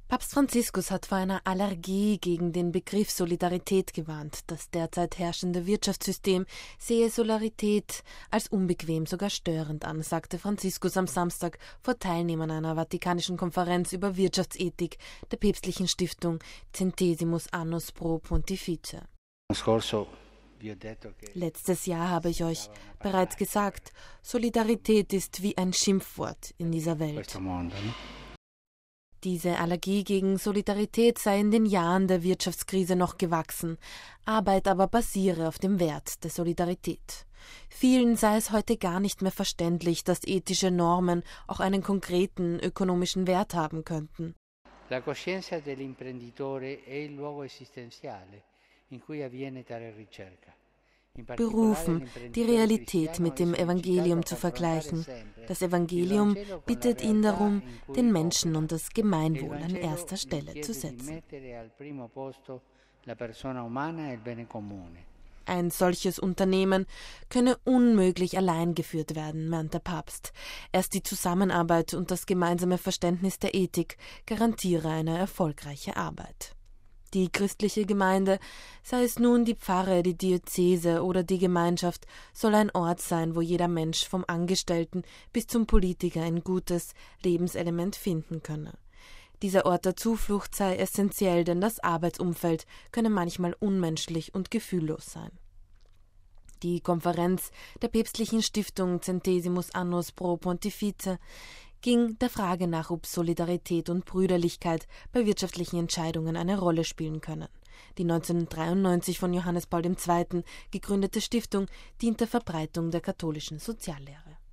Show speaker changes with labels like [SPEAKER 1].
[SPEAKER 1] Papst Franziskus hat vor einer Allergie gegen den Begriff Solidarität gewarnt. Das derzeit herrschende Wirtschaftssystem sehe Solidarität als unbequem, sogar störend an, sagte Franziskus am Samstag vor Teilnehmern einer vatikanischen Konferenz über Wirtschaftsethik der päpstlichen Stiftung Centesimus Annus Pro Pontifice. Letztes Jahr habe ich euch bereits gesagt, Solidarität ist wie ein Schimpfwort in dieser Welt. Diese Allergie gegen Solidarität sei in den Jahren der Wirtschaftskrise noch gewachsen, Arbeit aber basiere auf dem Wert der Solidarität. Vielen sei es heute gar nicht mehr verständlich, dass ethische Normen auch einen konkreten ökonomischen Wert haben könnten.
[SPEAKER 2] La coscienza dell'imprenditore è il luogo esistenziale in cui avviene tale ricerca.
[SPEAKER 1] Berufen, die Realität mit dem Evangelium zu vergleichen. Das Evangelium bittet ihn darum, den Menschen und das Gemeinwohl an erster Stelle zu setzen. Ein solches Unternehmen könne unmöglich allein geführt werden, meint der Papst. Erst die Zusammenarbeit und das gemeinsame Verständnis der Ethik garantiere eine erfolgreiche Arbeit. Die christliche Gemeinde, sei es nun die Pfarre, die Diözese oder die Gemeinschaft, soll ein Ort sein, wo jeder Mensch vom Angestellten bis zum Politiker ein gutes Lebenselement finden könne. Dieser Ort der Zuflucht sei essentiell, denn das Arbeitsumfeld könne manchmal unmenschlich und gefühllos sein. Die Konferenz der päpstlichen Stiftung Centesimus Annus Pro Pontifice ging der Frage nach, ob Solidarität und Brüderlichkeit bei wirtschaftlichen Entscheidungen eine Rolle spielen können. Die 1993 von Johannes Paul II. Gegründete Stiftung dient der Verbreitung der katholischen Soziallehre.